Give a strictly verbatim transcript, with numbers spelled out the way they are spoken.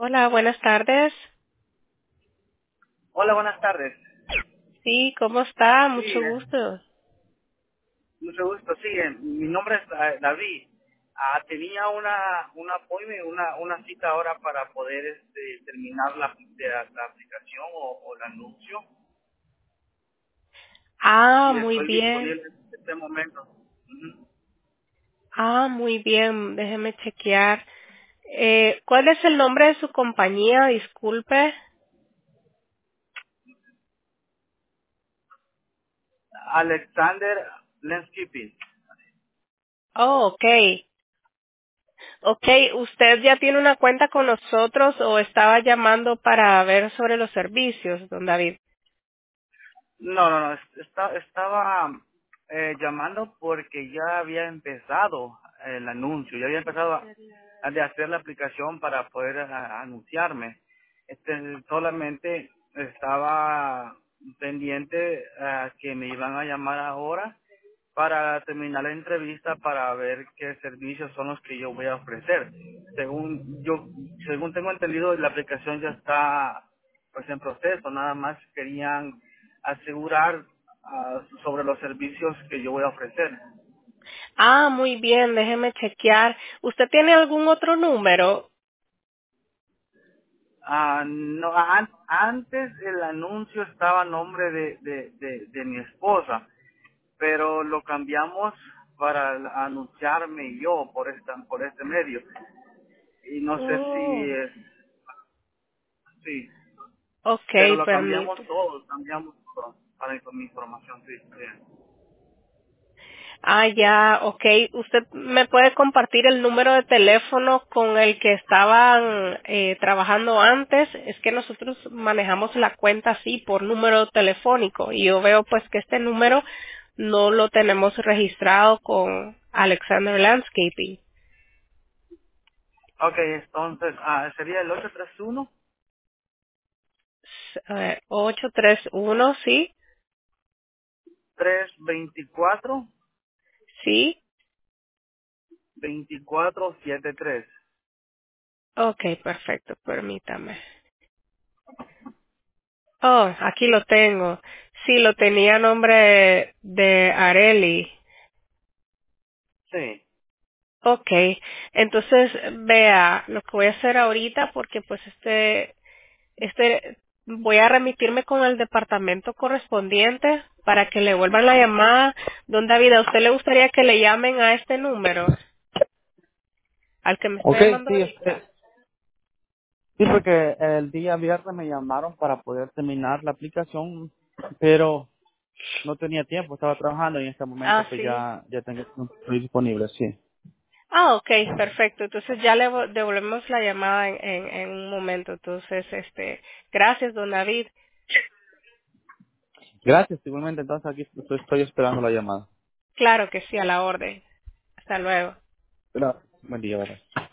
Hola, buenas tardes. Hola, buenas tardes. Sí, ¿cómo está? Sí, Mucho eh, gusto. mucho gusto. Sí, eh, mi nombre es eh, David. Ah, tenía una una appointment, una una cita ahora para poder este, terminar la, de la, la aplicación o, o el anuncio Ah, y muy estoy bien. disponible en este momento. Ujú. Ah, muy bien. Déjeme chequear. Eh, ¿cuál es el nombre de su compañía? Disculpe. Alexander Landscaping. Oh, okay. Okay, ¿usted ya tiene una cuenta con nosotros o estaba llamando para ver sobre los servicios, don David? No, no, no. es- esta- estaba eh, llamando porque ya había empezado el anuncio, ya había empezado a, a de hacer la aplicación para poder a- anunciarme. Este, solamente estaba pendiente a que me iban a llamar ahora para terminar la entrevista para ver qué servicios son los que yo voy a ofrecer. Según yo, según tengo entendido, la aplicación ya está pues en proceso, nada más querían asegurar ah, sobre los servicios que yo voy a ofrecer. Ah, muy bien. Déjeme chequear. ¿Usted tiene algún otro número? Ah, no, an- antes el anuncio estaba a nombre de, de, de, de mi esposa, pero lo cambiamos para anunciarme yo por esta, por este medio. Y no sé si, Oh, eh, sí, pero okay, lo cambiamos permítame. todo, cambiamos todo para inf- mi información, sí. Sí. Ah, ya, ok. ¿Usted me puede compartir el número de teléfono con el que estaban eh, trabajando antes? Es que nosotros manejamos la cuenta así por número telefónico y yo veo pues que este número no lo tenemos registrado con Alexander Landscaping. Ok, entonces ah, sería el ocho tres uno, S- A ver, ocho tres uno, ¿sí? tres dos cuatro, ¿Sí? dos cuatro siete tres. Ok, perfecto, permítame. Oh, aquí lo tengo. Sí, lo tenía a nombre de Areli. Sí. Okay, entonces vea lo que voy a hacer ahorita porque pues este, este, voy a remitirme con el departamento correspondiente para que le vuelvan la llamada. Don David, ¿a usted le gustaría que le llamen a este número, al que me está Ok, llamando sí, este, ahorita? sí, porque el día viernes me llamaron para poder terminar la aplicación, pero no tenía tiempo, estaba trabajando y en este momento Ah, pues sí. ya, ya tengo, estoy disponible, sí. Ah, okay, perfecto. Entonces ya le vo- devolvemos la llamada en, en, en un momento. Entonces, este, gracias, don David. Gracias, igualmente, entonces aquí estoy estoy esperando la llamada. Claro que sí, a la orden. Hasta luego. Gracias. Buen día, ¿verdad?